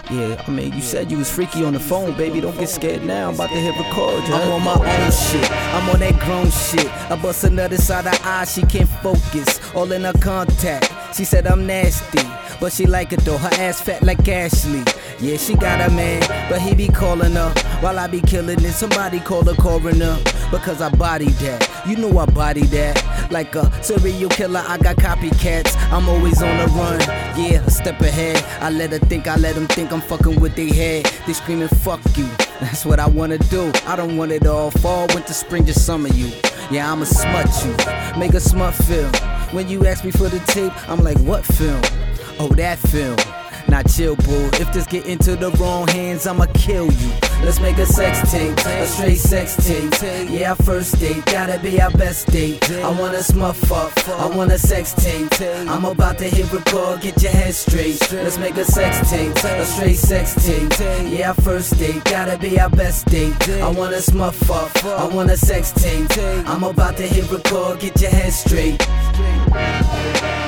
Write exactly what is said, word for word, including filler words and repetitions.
Yeah, I mean, you said you was freaky on the phone, baby. Don't get scared now. I'm about to hit record, yo. I'm on my own shit. I'm on that grown shit. I bust another side of eye, she can't focus. All in her contact. She said I'm nasty, but she like it though. Her ass fat like Ashley. Yeah, she got a man, but he be calling her while I be killing it. Somebody call the coroner because I bodied that. You know I bodied that. Like a serial killer, I got copycats. I'm always on the run. Yeah, a step ahead. I let her think, I let them think I'm fucking with their head. They screaming fuck you. That's what I wanna do. I don't want it all fall, winter, spring, just summer you. Yeah, I'ma smut you, make a smut film. When you ask me for the tape, I'm like, what film? Oh, that film. Now chill, boo. If this get into the wrong hands, I'ma kill you. Let's make a sex tape, a straight sex tape. Yeah, our first date, gotta be our best date. I wanna smuff up, I want a sex tape. I'm about to hit record, get your head straight. Let's make a sex tape, a straight sex tape. Yeah, our first date, gotta be our best date. I wanna smuff up, I want a sex tape. I'm about to hit record, get your head straight.